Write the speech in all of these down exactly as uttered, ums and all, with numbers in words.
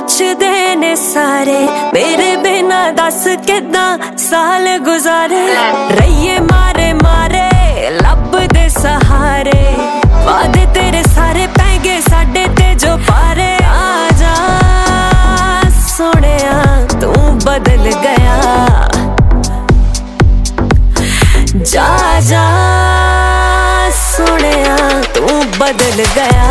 पुछदे ने सारे मेरे बिना दस किदां साल गुजारे। रहिए मारे मारे लब दे सहारे, वादे तेरे सारे पै गए साडे ते जो पारे। आजा सोनिया तू बदल गया, जा जा सोनिया तू बदल गया।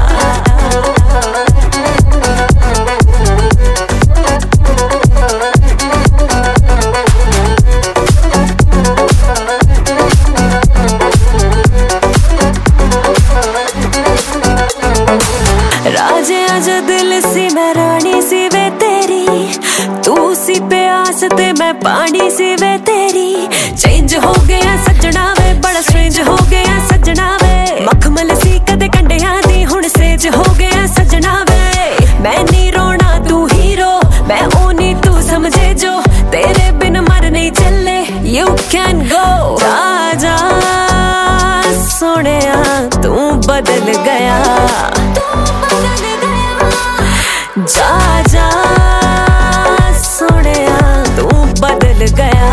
राजे आजा दिल सी मैं रानी सी वे तेरी, तू सी प्यास ते मैं पानी सी वे तेरी। चेंज हो गया सजना वे बड़ा स्ट्रेंज हो गया सजना वे, मखमल सी कदे कंडियां दी हुण सेज हो गया सजना वे। मैं नी रोना तू हीरो, मैं ओ नी तू समझे जो, तेरे बिन मर नहीं चले यू कैन गो। जा जा सोनिया तू बदल गया, जा जा सोनिया तू बदल गया।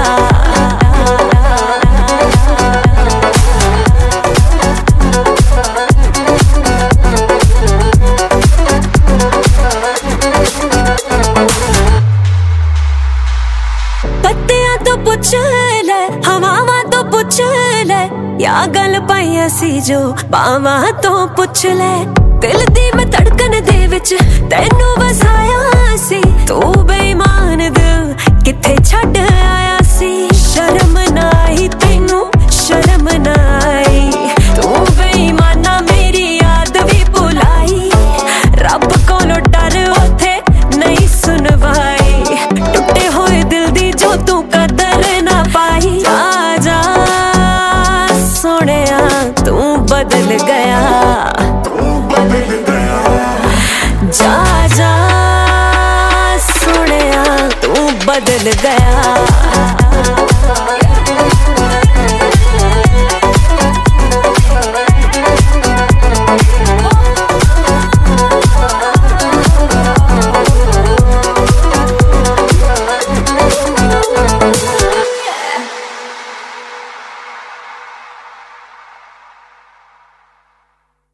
पत्तियां तो पुछ ले हवावां तो पुछ ले, या गल पाइया सी जो बावां तो पुछ ले। दिल दी मैं धड़कन दे विच तैनू वसाया सी, तू बेईमान दिल किथे छड्ड आया सी। शर्म ना आई तैनू शर्म ना आई, तू बेईमाना मेरी याद भी भुलाई। रब कोलों डर उथे नहीं सुनवाई, टुटे होए दिल दी जो तू कदर ना पाई। जा जा सोनिया